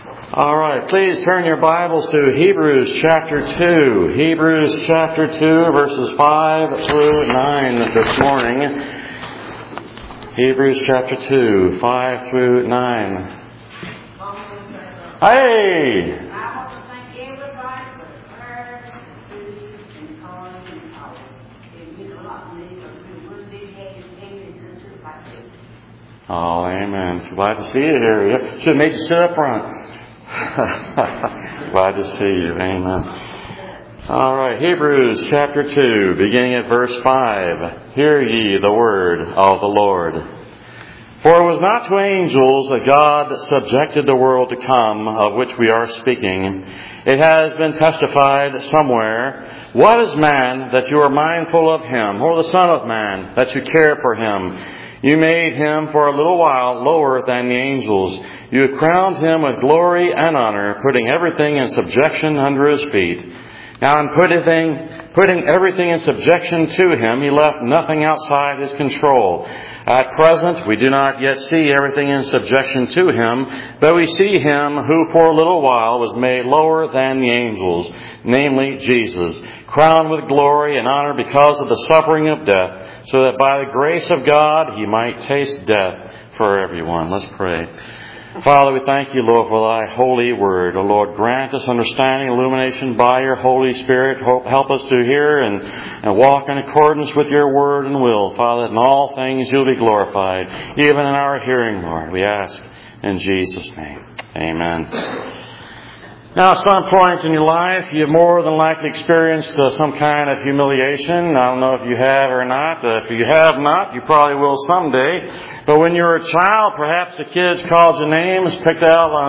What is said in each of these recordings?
All right, please turn your Bibles to Hebrews chapter 2. Hebrews chapter 2, verses 5 through 9 this morning. Hebrews chapter 2, 5 through 9. Hey! I want to thank everybody for prayer, food, and calling and calling. It means a lot to me because we wouldn't be happy just like this. Oh, amen. So glad to see you here. Should have made you sit up front. Glad to see you. Amen. All right, Hebrews chapter 2, beginning at verse 5. Hear ye the word of the Lord. For it was not to angels that God subjected the world to come, of which we are speaking. It has been testified somewhere, what is man that you are mindful of him, or the Son of Man that you care for him? You made him for a little while lower than the angels. You have crowned him with glory and honor, putting everything in subjection under his feet. Now in putting everything in subjection to him, he left nothing outside his control. At present, we do not yet see everything in subjection to him, but we see him who for a little while was made lower than the angels, namely Jesus, crowned with glory and honor because of the suffering of death, so that by the grace of God he might taste death for everyone. Let's pray. Father, we thank you, Lord, for thy holy word. O Lord, grant us understanding, illumination by your Holy Spirit. Help us to hear and walk in accordance with your word and will. Father, that in all things you'll be glorified, even in our hearing, Lord. We ask in Jesus' name. Amen. Now, at some point in your life, you've more than likely experienced some kind of humiliation. I don't know if you have or not. If you have not, you probably will someday. But when you were a child, perhaps the kids called you names, picked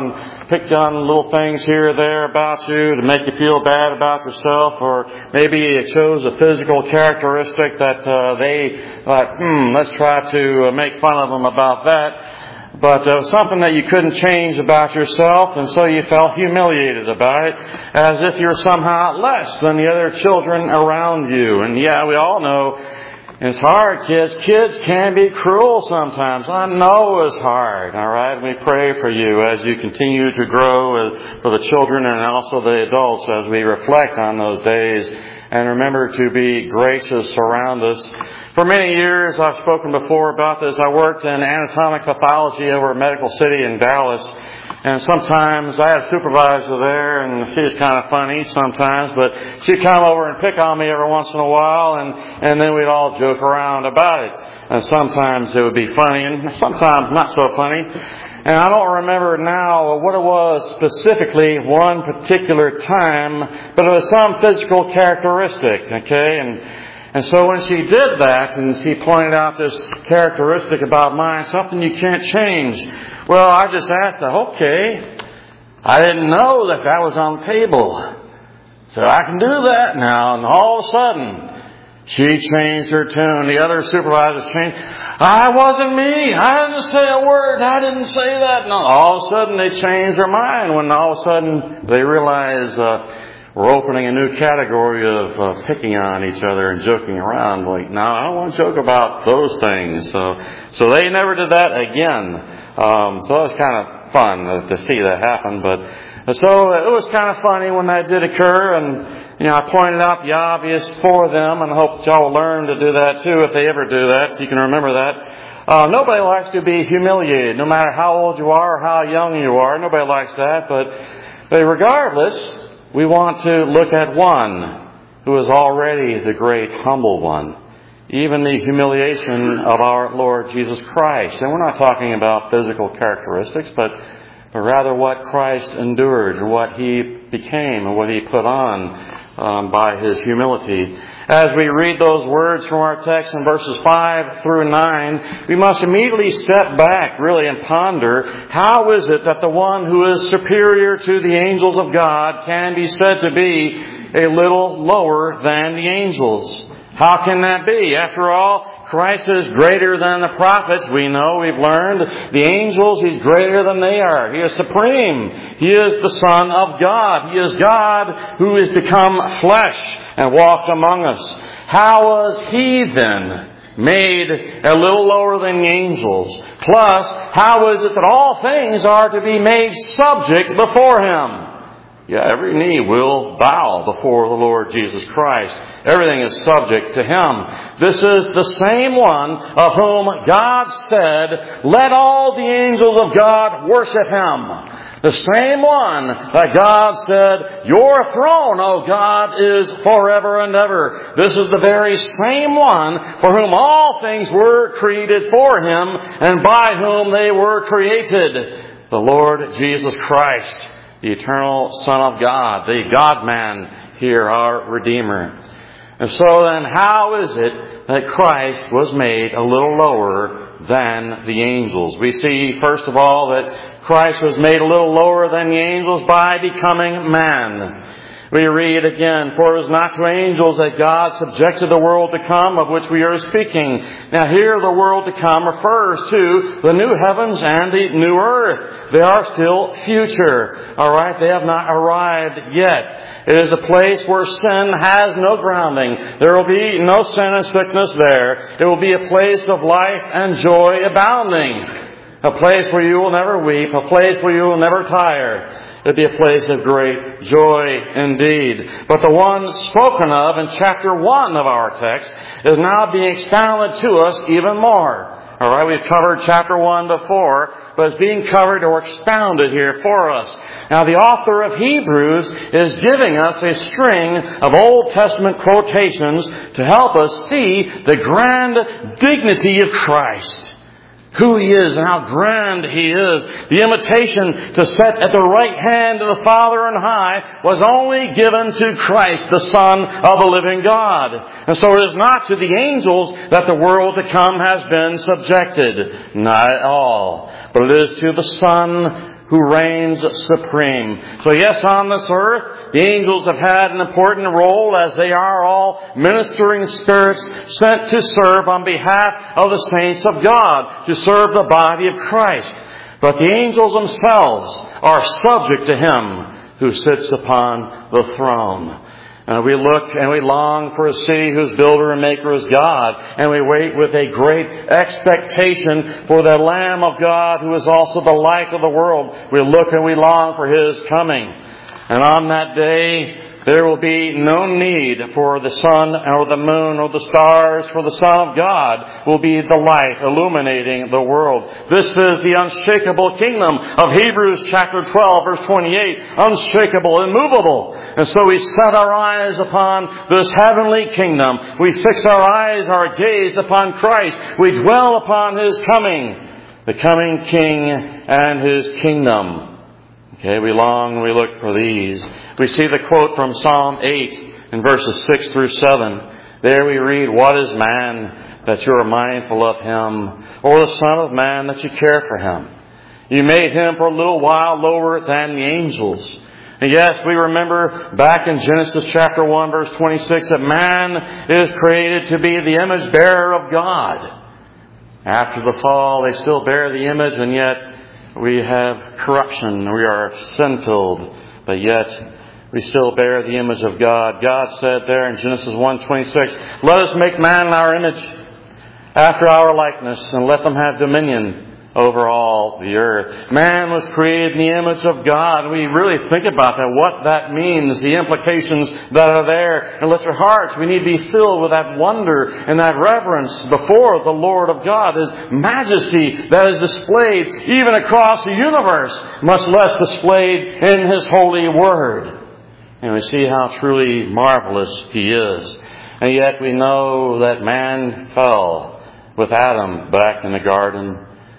on little things here or there about you to make you feel bad about yourself, or maybe it shows a physical characteristic that they thought, let's try to make fun of them about that. But something that you couldn't change about yourself, and so you felt humiliated about it, as if you're somehow less than the other children around you. And yeah, we all know it's hard, kids. Kids can be cruel sometimes. I know it's hard, all right? We pray for you as you continue to grow for the children and also the adults as we reflect on those days. And remember to be gracious around us. For many years, I've spoken before about this. I worked in anatomic pathology over at Medical City in Dallas. And sometimes I had a supervisor there, and she was kind of funny sometimes, but she'd come over and pick on me every once in a while, and then we'd all joke around about it. And sometimes it would be funny, and sometimes not so funny. And I don't remember now what it was specifically one particular time, but it was some physical characteristic, okay? And so when she did that, and she pointed out this characteristic about mine, something you can't change, well, I just asked her, okay, I didn't know that was on the table. So I can do that now. And all of a sudden, she changed her tune. The other supervisors changed. I wasn't me. I didn't say a word. I didn't say that. No, all of a sudden they changed their mind when all of a sudden they realized we're opening a new category of picking on each other and joking around. Like, no, I don't want to joke about those things. So they never did that again. So it was kind of fun to see that happen. But so it was kind of funny when that did occur. And, I pointed out the obvious for them, and I hope that y'all will learn to do that too if they ever do that. You can remember that. Nobody likes to be humiliated, no matter how old you are or how young you are. Nobody likes that. But regardless, we want to look at one who is already the great humble one, even the humiliation of our Lord Jesus Christ. And we're not talking about physical characteristics, but rather what Christ endured, and what He became, and what He put on by His humility. As we read those words from our text in verses 5 through 9, we must immediately step back, really, and ponder, how is it that the one who is superior to the angels of God can be said to be a little lower than the angels? How can that be? After all, Christ is greater than the prophets. We know, we've learned. The angels, He's greater than they are. He is supreme. He is the Son of God. He is God who has become flesh and walked among us. How was He then made a little lower than the angels? Plus, how is it that all things are to be made subject before Him? Yeah, every knee will bow before the Lord Jesus Christ. Everything is subject to Him. This is the same one of whom God said, "Let all the angels of God worship Him." The same one that God said, "Your throne, O God, is forever and ever." This is the very same one for whom all things were created for Him and by whom they were created. The Lord Jesus Christ, the eternal Son of God, the God-man here, our Redeemer. And so then, how is it that Christ was made a little lower than the angels? We see, first of all, that Christ was made a little lower than the angels by becoming man. We read again, "For it was not to angels that God subjected the world to come of which we are speaking." Now here the world to come refers to the new heavens and the new earth. They are still future. Alright, they have not arrived yet. It is a place where sin has no grounding. There will be no sin and sickness there. It will be a place of life and joy abounding. A place where you will never weep. A place where you will never tire. It will be a place of great joy indeed. But the one spoken of in chapter 1 of our text is now being expounded to us even more. Alright, we've covered chapter 1 before, but it's being covered or expounded here for us. Now the author of Hebrews is giving us a string of Old Testament quotations to help us see the grand dignity of Christ. Who He is and how grand He is. The invitation to sit at the right hand of the Father on high was only given to Christ, the Son of the living God. And so it is not to the angels that the world to come has been subjected. Not at all. But it is to the Son who reigns supreme. So yes, on this earth, the angels have had an important role as they are all ministering spirits sent to serve on behalf of the saints of God, to serve the body of Christ. But the angels themselves are subject to Him who sits upon the throne. We look and we long for a city whose builder and maker is God. And we wait with a great expectation for the Lamb of God who is also the light of the world. We look and we long for His coming. And on that day, there will be no need for the sun or the moon or the stars, for the Son of God will be the light illuminating the world. This is the unshakable kingdom of Hebrews chapter 12, verse 28. Unshakable, immovable. And so we set our eyes upon this heavenly kingdom. We fix our eyes, our gaze upon Christ. We dwell upon His coming, the coming King and His kingdom. Okay, we long and we look for these. We see the quote from Psalm 8 in verses 6 through 7. There we read, "What is man that you are mindful of him, or the Son of Man that you care for him? You made him for a little while lower than the angels." And yes, we remember back in Genesis chapter 1 verse 26 that man is created to be the image bearer of God. After the fall, they still bear the image, and yet we have corruption. We are sin-filled, but yet we still bear the image of God. God said there in Genesis 1:26, "Let us make man in our image, after our likeness, and let them have dominion over all the earth." Man was created in the image of God. We really think about that, what that means, the implications that are there. And let your hearts, we need to be filled with that wonder and that reverence before the Lord of God, His majesty that is displayed even across the universe, much less displayed in His holy word. And we see how truly marvelous He is. And yet we know that man fell with Adam back in the garden.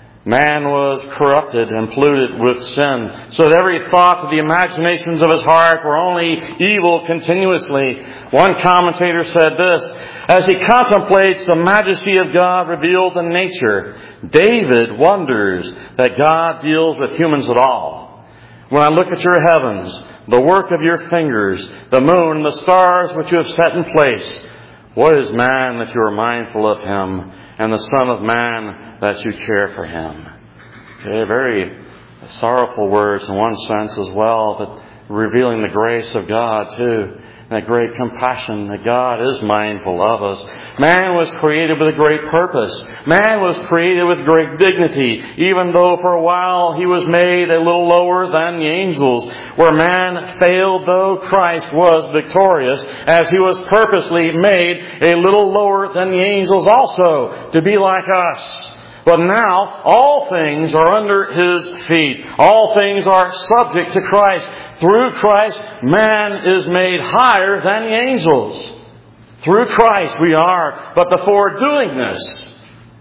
Man was corrupted and polluted with sin, so that every thought of the imaginations of his heart were only evil continuously. One commentator said this, "As he contemplates the majesty of God revealed in nature, David wonders that God deals with humans at all. When I look at your heavens, the work of your fingers, the moon, the stars which you have set in place, what is man that you are mindful of him, and the Son of Man that you care for him?" Okay, very sorrowful words in one sense as well, but revealing the grace of God too. that great compassion that God is mindful of us. Man was created with a great purpose. Man was created with great dignity, even though for a while he was made a little lower than the angels. Where man failed, though, Christ was victorious, as he was purposely made a little lower than the angels also, to be like us. But now, all things are under His feet. All things are subject to Christ. Through Christ, man is made higher than the angels. Through Christ we are. But before doing this,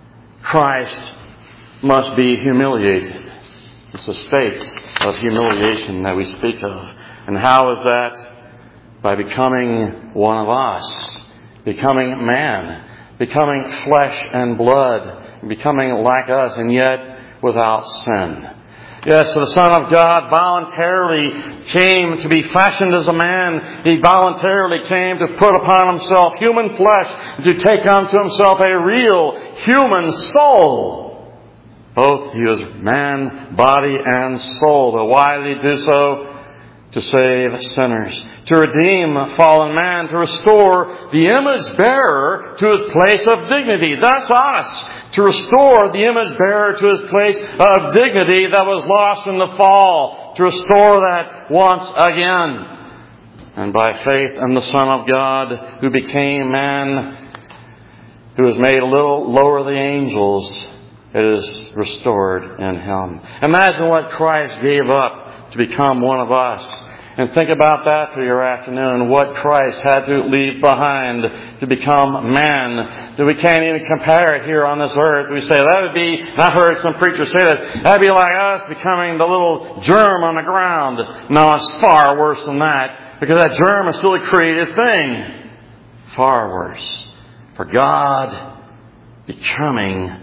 Christ must be humiliated. It's a state of humiliation that we speak of. And how is that? By becoming one of us. Becoming man. Becoming flesh and blood. Becoming like us, and yet without sin. Yes, the Son of God voluntarily came to be fashioned as a man. He voluntarily came to put upon Himself human flesh, to take unto Himself a real human soul. Both He was man, body, and soul. But why did He do so? To save sinners, to redeem fallen man, to restore the image bearer to his place of dignity. That's us. To restore the image bearer to his place of dignity that was lost in the fall. To restore that once again. And by faith in the Son of God, who became man, who was made a little lower than the angels, it is restored in Him. Imagine what Christ gave up to become one of us. And think about that for your afternoon, what Christ had to leave behind to become man. That we can't even compare it here on this earth. We say that would be, and I've heard some preachers say that'd be like us becoming the little germ on the ground. No, it's far worse than that, because that germ is still a created thing. Far worse. For God becoming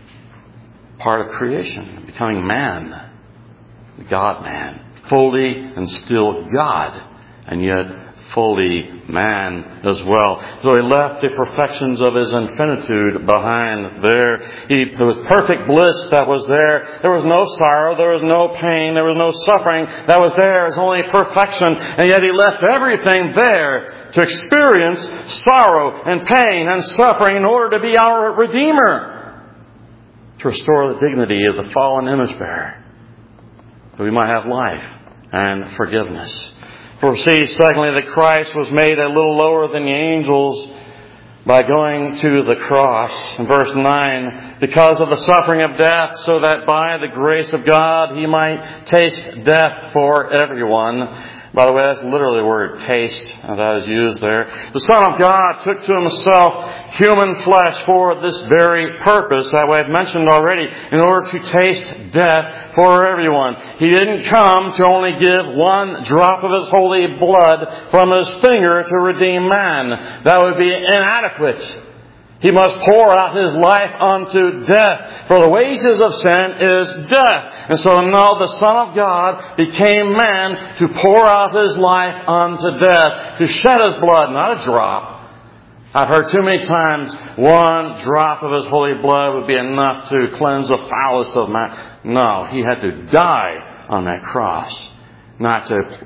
part of creation, becoming man. God-man. Fully and still God. And yet fully man as well. So He left the perfections of His infinitude behind there. There was perfect bliss that was there. There was no sorrow. There was no pain. There was no suffering that was there. It was only perfection. And yet He left everything there to experience sorrow and pain and suffering in order to be our Redeemer. To restore the dignity of the fallen image bearer. That we might have life and forgiveness. For see, secondly, that Christ was made a little lower than the angels by going to the cross. In verse 9, because of the suffering of death, so that by the grace of God He might taste death for everyone. By the way, that's literally the word taste that is used there. The Son of God took to Himself human flesh for this very purpose that we have mentioned already, in order to taste death for everyone. He didn't come to only give one drop of His holy blood from His finger to redeem man. That would be inadequate. He must pour out His life unto death. For the wages of sin is death. And so now the Son of God became man to pour out His life unto death. To shed His blood, not a drop. I've heard too many times one drop of His holy blood would be enough to cleanse the foulest of man. No, He had to die on that cross. Not to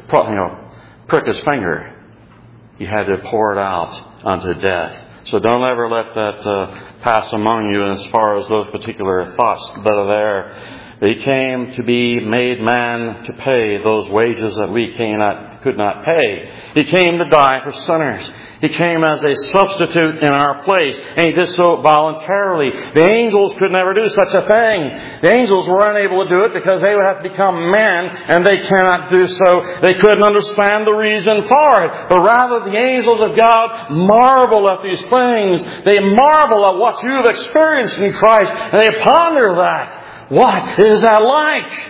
prick His finger. He had to pour it out unto death. So don't ever let that pass among you as far as those particular thoughts that are there. He came to be made man to pay those wages that we could not pay. He came to die for sinners. He came as a substitute in our place, and He did so voluntarily. The angels could never do such a thing. The angels were unable to do it because they would have to become man, and they cannot do so. They couldn't understand the reason for it. But rather, the angels of God marvel at these things. They marvel at what you've experienced in Christ, and they ponder that. What is that like?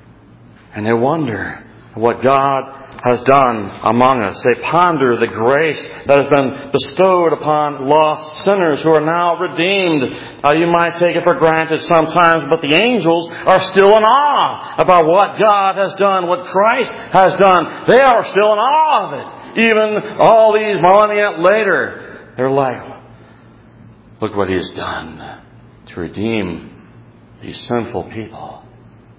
And they wonder what God has done among us. They ponder the grace that has been bestowed upon lost sinners who are now redeemed. You might take it for granted sometimes, but the angels are still in awe about what God has done, what Christ has done. They are still in awe of it. Even all these millennia later, they're like, look what He has done to redeem these sinful people.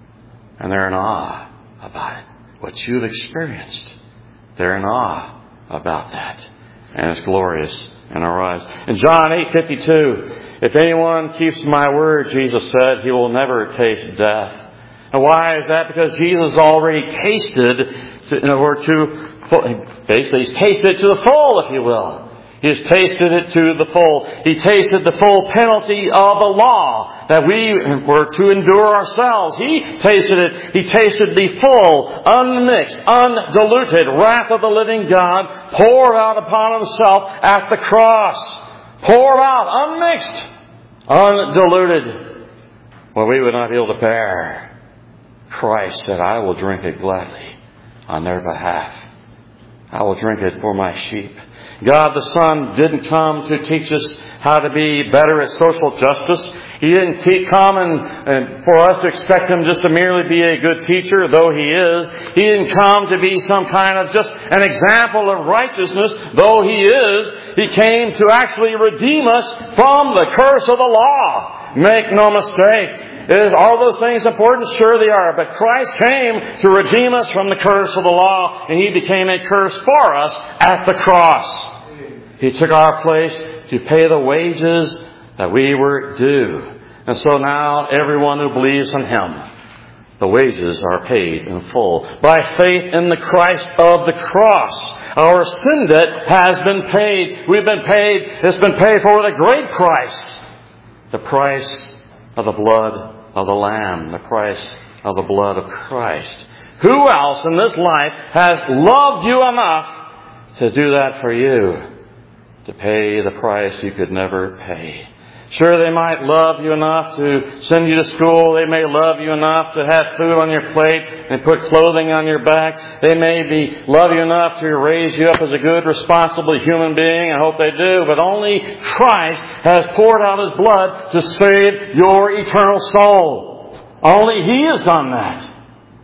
And they're in awe about it. What you've experienced, they're in awe about that. And it's glorious in our eyes. In John 8:52, if anyone keeps my word, Jesus said, he will never taste death. And why is that? Because Jesus already tasted, basically he's tasted it to the full, if you will. He has tasted it to the full. He tasted the full penalty of the law that we were to endure ourselves. He tasted it. He tasted the full, unmixed, undiluted wrath of the living God poured out upon himself at the cross. Poured out, unmixed, undiluted. Well, we would not be able to bear. Christ said, I will drink it gladly on their behalf. I will drink it for my sheep. God the Son didn't come to teach us how to be better at social justice. He didn't come and for us to expect Him just to merely be a good teacher, though He is. He didn't come to be some kind of just an example of righteousness, though He is. He came to actually redeem us from the curse of the law. Make no mistake. Are those things important? Sure they are. But Christ came to redeem us from the curse of the law, and He became a curse for us at the cross. He took our place to pay the wages that we were due. And so now everyone who believes in Him, the wages are paid in full. By faith in the Christ of the cross, our sin debt has been paid. We've been paid. It's been paid for with a great price. The price of the blood of the Lamb. The price of the blood of Christ. Who else in this life has loved you enough to do that for you? To pay the price you could never pay. Sure, they might love you enough to send you to school. They may love you enough to have food on your plate and put clothing on your back. They may love you enough to raise you up as a good, responsible human being. I hope they do. But only Christ has poured out His blood to save your eternal soul. Only He has done that.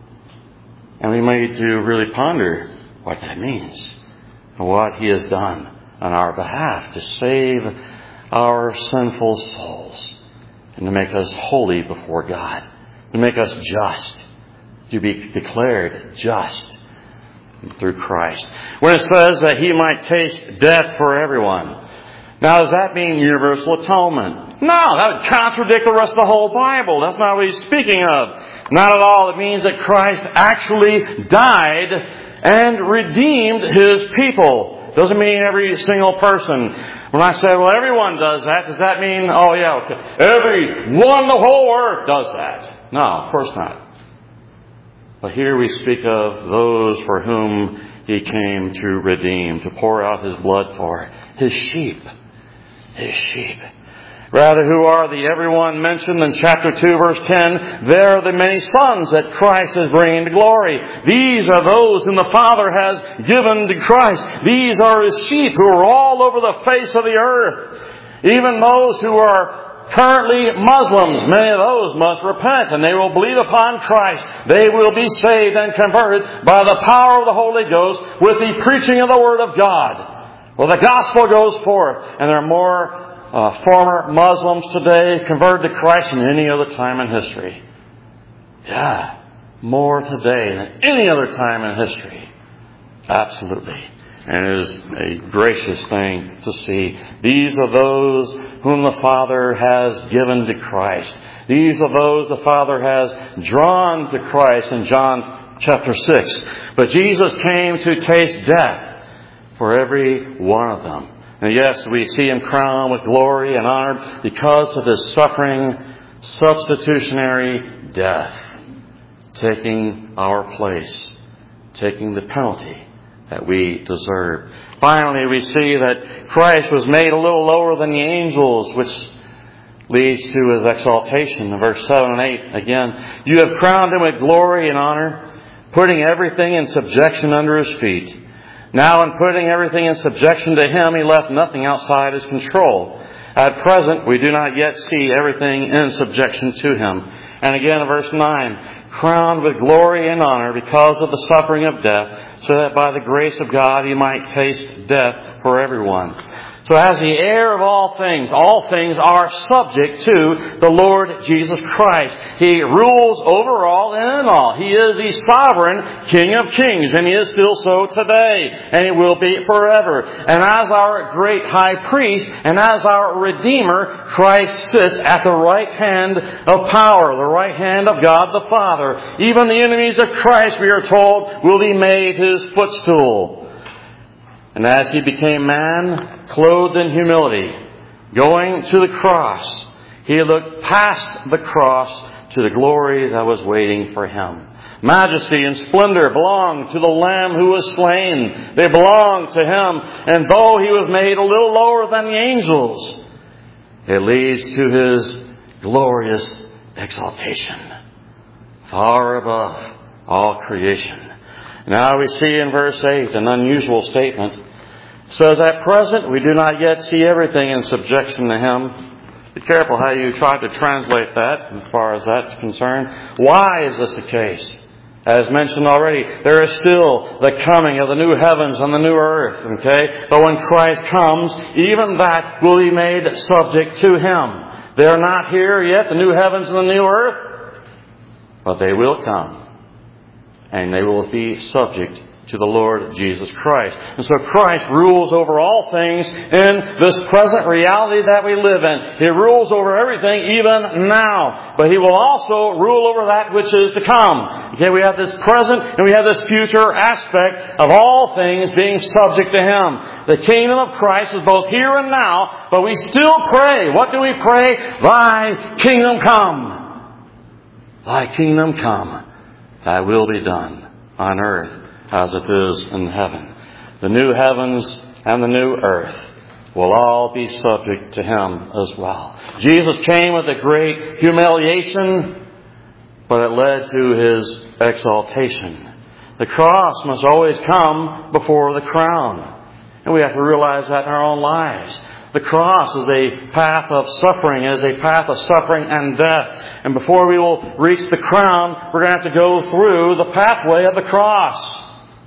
And we need to really ponder what that means and what He has done on our behalf to save our sinful souls and to make us holy before God, to make us just, to be declared just through Christ. When it says that He might taste death for everyone, now does that mean universal atonement? No, that would contradict the rest of the whole Bible. That's not what He's speaking of. Not at all. It means that Christ actually died and redeemed His people. Doesn't mean every single person. When I say, well, everyone does that mean, oh yeah, okay, everyone, the whole earth does that? No, of course not. But here we speak of those for whom He came to redeem, to pour out His blood for. His sheep. His sheep. Rather, who are the everyone mentioned in chapter 2, verse 10? They are the many sons that Christ is bringing to glory. These are those whom the Father has given to Christ. These are His sheep who are all over the face of the earth. Even those who are currently Muslims, many of those must repent and they will believe upon Christ. They will be saved and converted by the power of the Holy Ghost with the preaching of the Word of God. Well, the gospel goes forth, and there are more former Muslims today converted to Christ than any other time in history. Yeah, more today than any other time in history. Absolutely. And it is a gracious thing to see. These are those whom the Father has given to Christ. These are those the Father has drawn to Christ in John chapter 6. But Jesus came to taste death for every one of them. And yes, we see Him crowned with glory and honor because of His suffering, substitutionary death, taking our place, taking the penalty that we deserve. Finally, we see that Christ was made a little lower than the angels, which leads to His exaltation. In verse 7 and 8, again, you have crowned Him with glory and honor, putting everything in subjection under His feet. Now, in putting everything in subjection to Him, He left nothing outside His control. At present, we do not yet see everything in subjection to Him. And again in verse 9, crowned with glory and honor because of the suffering of death, so that by the grace of God He might taste death for everyone. So as the heir of all things are subject to the Lord Jesus Christ. He rules over all and in all. He is the sovereign King of kings, and He is still so today, and He will be forever. And as our great high priest, and as our Redeemer, Christ sits at the right hand of power, the right hand of God the Father. Even the enemies of Christ, we are told, will be made His footstool. And as He became man, clothed in humility, going to the cross, He looked past the cross to the glory that was waiting for Him. Majesty and splendor belong to the Lamb who was slain. They belong to Him. And though He was made a little lower than the angels, it leads to His glorious exaltation, far above all creation. Now we see in verse 8 an unusual statement. It says, at present we do not yet see everything in subjection to Him. Be careful how you try to translate that as far as that's concerned. Why is this the case? As mentioned already, there is still the coming of the new heavens and the new earth. Okay? But when Christ comes, even that will be made subject to Him. They are not here yet, the new heavens and the new earth, but they will come. And they will be subject to the Lord Jesus Christ. And so Christ rules over all things in this present reality that we live in. He rules over everything even now. But He will also rule over that which is to come. Okay, we have this present and we have this future aspect of all things being subject to Him. The kingdom of Christ is both here and now, but we still pray. What do we pray? Thy kingdom come. Thy kingdom come. Thy will be done on earth as it is in heaven. The new heavens and the new earth will all be subject to Him as well. Jesus came with a great humiliation, but it led to His exaltation. The cross must always come before the crown. And we have to realize that in our own lives. The cross is a path of suffering. It is a path of suffering and death. And before we will reach the crown, we're going to have to go through the pathway of the cross.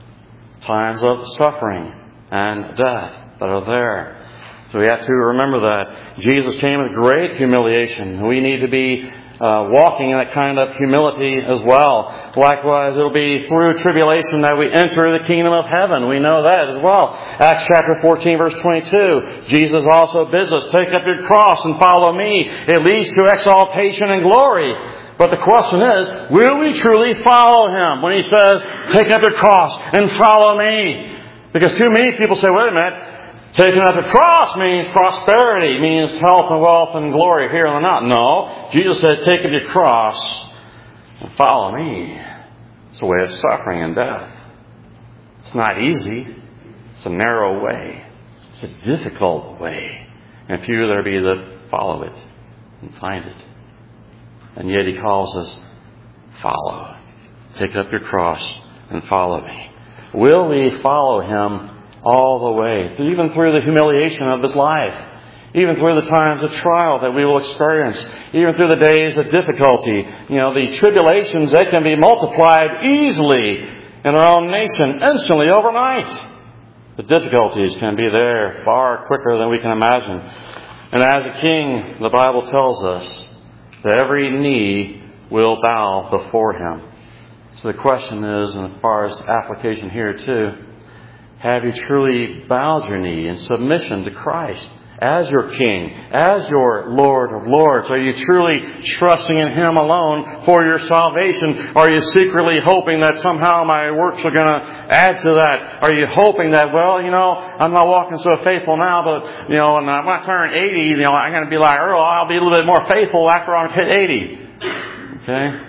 Times of suffering and death that are there. So we have to remember that. Jesus came with great humiliation. We need to be walking in that kind of humility as well. Likewise, it'll be through tribulation that we enter the kingdom of heaven. We know that as well. Acts chapter 14, verse 22. Jesus also bids us, take up your cross and follow me. It leads to exaltation and glory. But the question is, will we truly follow Him when He says, take up your cross and follow me? Because too many people say, wait a minute, taking up the cross means prosperity, means health and wealth and glory here and now. No. Jesus said, take up your cross and follow me. It's a way of suffering and death. It's not easy. It's a narrow way. It's a difficult way. And few there be that follow it and find it. And yet He calls us, follow. Take up your cross and follow me. Will we follow Him all the way, even through the humiliation of His life, even through the times of trial that we will experience, even through the days of difficulty? You know, the tribulations, they can be multiplied easily in our own nation, instantly, overnight. The difficulties can be there far quicker than we can imagine. And as a king, the Bible tells us that every knee will bow before Him. So the question is, and as far as application here too, have you truly bowed your knee in submission to Christ as your King, as your Lord of Lords? Are you truly trusting in Him alone for your salvation? Are you secretly hoping that somehow my works are going to add to that? Are you hoping that, well, you know, I'm not walking so faithful now, but, you know, when I turn 80, you know, I'm going to be like Earl, I'll be a little bit more faithful after I hit 80. Okay?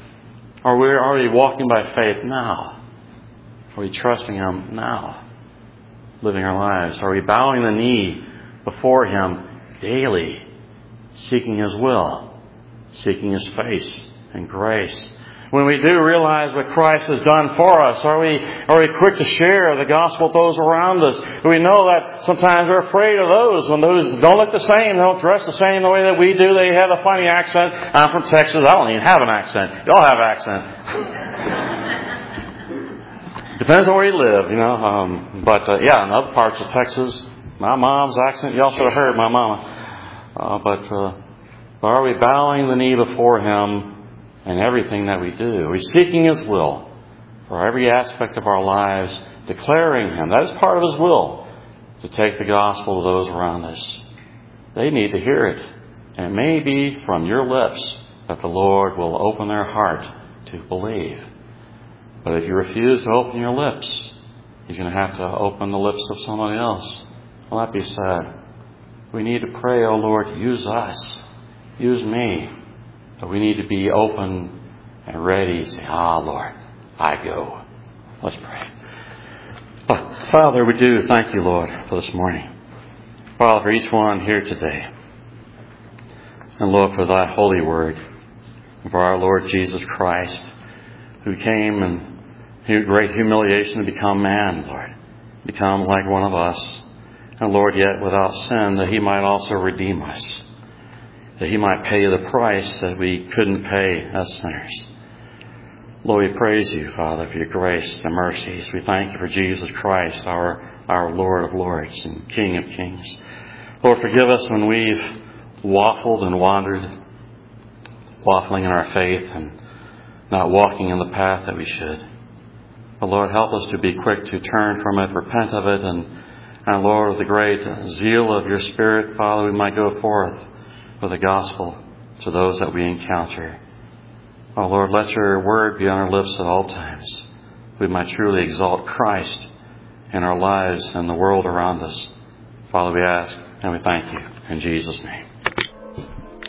Or are we walking by faith now? Are we trusting Him now? Living our lives? Are we bowing the knee before Him daily, seeking His will, seeking His face and grace? When we do realize what Christ has done for us, are we quick to share the gospel with those around us? Do we know that sometimes we're afraid of those when those don't look the same, they don't dress the same the way that we do, they have a funny accent? I'm from Texas, I don't even have an accent. Y'all have an accent. Depends on where you live, you know. But in other parts of Texas, My mom's accent, y'all should have heard my mama. But are we bowing the knee before Him in everything that we do? Are we seeking His will for every aspect of our lives, declaring Him? That is part of His will, to take the gospel to those around us. They need to hear it. And it may be from your lips that the Lord will open their heart to believe. But if you refuse to open your lips, He's going to have to open the lips of somebody else. Will that be sad? We need to pray, oh Lord, use us. Use me. But we need to be open and ready to say, Lord, I go. Let's pray. Father, we do thank you, Lord, for this morning. Father, for each one here today. And Lord, for thy holy word. And for our Lord Jesus Christ, who came in great humiliation to become man, Lord. Become like one of us. And Lord, yet without sin, that He might also redeem us. That He might pay the price that we couldn't pay as sinners. Lord, we praise you, Father, for your grace and mercies. We thank you for Jesus Christ, our Lord of Lords and King of Kings. Lord, forgive us when we've waffled and wandered, waffling in our faith and not walking in the path that we should. But Lord, help us to be quick to turn from it, repent of it, and Lord, with the great zeal of your Spirit, Father, we might go forth with the gospel to those that we encounter. Oh Lord, let your word be on our lips at all times. We might truly exalt Christ in our lives and the world around us. Father, we ask and we thank you in Jesus' name.